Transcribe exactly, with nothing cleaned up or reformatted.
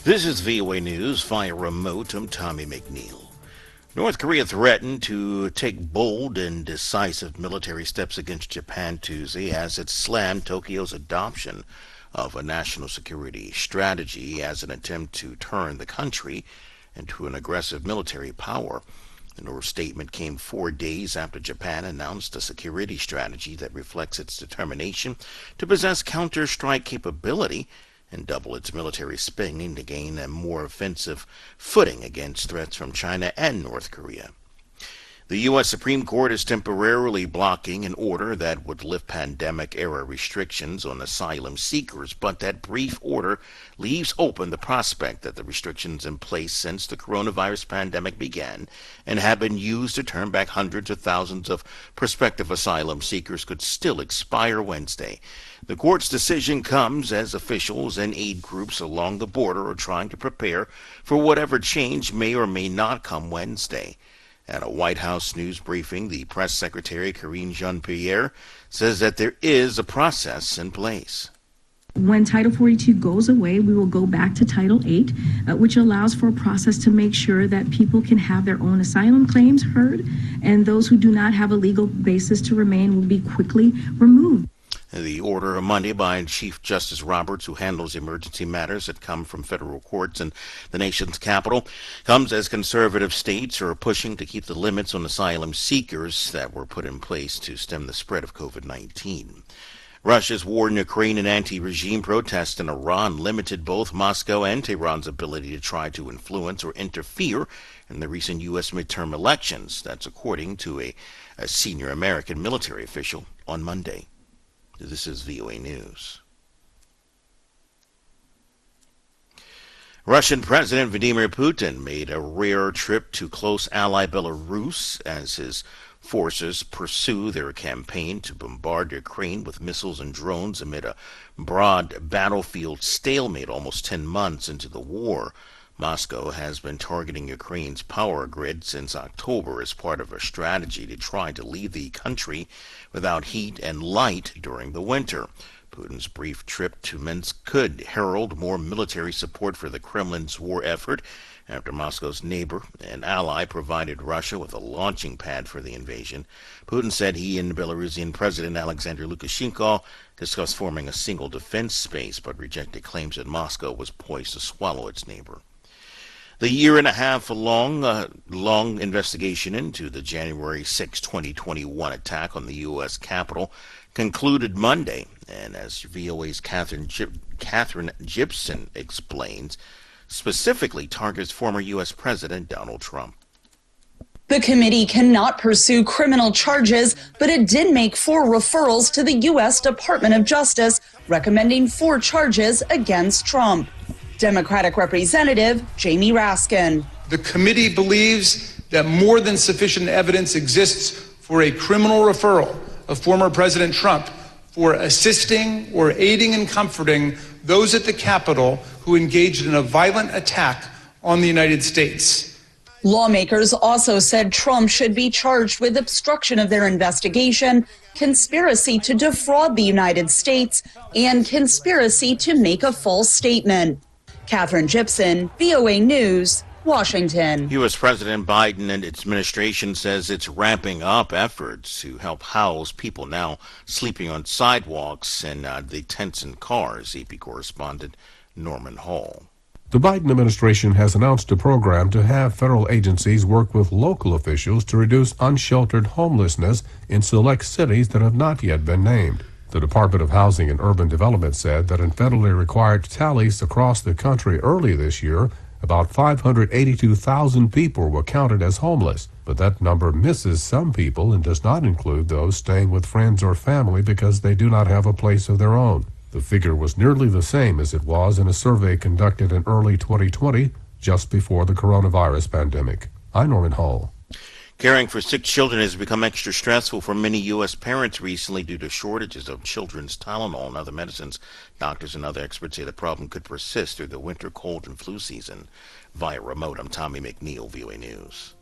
This is V O A News via remote. I'm Tommy McNeil. North Korea threatened to take bold and decisive military steps against Japan Tuesday as it slammed Tokyo's adoption of a national security strategy as an attempt to turn the country into an aggressive military power. The North statement came four days after Japan announced a security strategy that reflects its determination to possess counter-strike capability and double its military spending to gain a more offensive footing against threats from China and North Korea. The U S Supreme Court is temporarily blocking an order that would lift pandemic-era restrictions on asylum seekers, but that brief order leaves open the prospect that the restrictions in place since the coronavirus pandemic began and have been used to turn back hundreds of thousands of prospective asylum seekers could still expire Wednesday. The court's decision comes as officials and aid groups along the border are trying to prepare for whatever change may or may not come Wednesday. At a White House news briefing, the press secretary, Karine Jean-Pierre, says that there is a process in place. When Title forty-two goes away, we will go back to Title eight, uh, which allows for a process to make sure that people can have their own asylum claims heard, and those who do not have a legal basis to remain will be quickly removed. The order on Monday by Chief Justice Roberts, who handles emergency matters that come from federal courts in the nation's capital, comes as conservative states are pushing to keep the limits on asylum seekers that were put in place to stem the spread of COVID nineteen. Russia's war in Ukraine and anti-regime protests in Iran limited both Moscow and Tehran's ability to try to influence or interfere in the recent U S midterm elections. That's according to a, a senior American military official on Monday. This is V O A News. Russian President Vladimir Putin made a rare trip to close ally Belarus as his forces pursue their campaign to bombard Ukraine with missiles and drones amid a broad battlefield stalemate almost ten months into the war. Moscow has been targeting Ukraine's power grid since October as part of a strategy to try to leave the country without heat and light during the winter. Putin's brief trip to Minsk could herald more military support for the Kremlin's war effort after Moscow's neighbor and ally provided Russia with a launching pad for the invasion. Putin said he and Belarusian President Alexander Lukashenko discussed forming a single defense space, but rejected claims that Moscow was poised to swallow its neighbor. The year and a half long, uh, long investigation into the January sixth, twenty twenty-one attack on the U S Capitol concluded Monday, and as V O A's Catherine, Gib- Catherine Gibson explains, specifically targets former U S President Donald Trump. The committee cannot pursue criminal charges, but it did make four referrals to the U S Department of Justice, recommending four charges against Trump. Democratic Representative Jamie Raskin. The committee believes that more than sufficient evidence exists for a criminal referral of former President Trump for assisting or aiding and comforting those at the Capitol who engaged in a violent attack on the United States. Lawmakers also said Trump should be charged with obstruction of their investigation, conspiracy to defraud the United States, and conspiracy to make a false statement. Catherine Gibson, V O A News, Washington. U S President Biden and its administration says it's ramping up efforts to help house people now sleeping on sidewalks and uh, the tents and cars. A P correspondent Norman Hall. The Biden administration has announced a program to have federal agencies work with local officials to reduce unsheltered homelessness in select cities that have not yet been named. The Department of Housing and Urban Development said that in federally required tallies across the country early this year, about five hundred eighty-two thousand people were counted as homeless, but that number misses some people and does not include those staying with friends or family because they do not have a place of their own. The figure was nearly the same as it was in a survey conducted in early twenty twenty, just before the coronavirus pandemic. I'm Norman Hall. Caring for sick children has become extra stressful for many U S parents recently due to shortages of children's Tylenol and other medicines. Doctors and other experts say the problem could persist through the winter cold and flu season. Via remote, I'm Tommy McNeil, V O A News.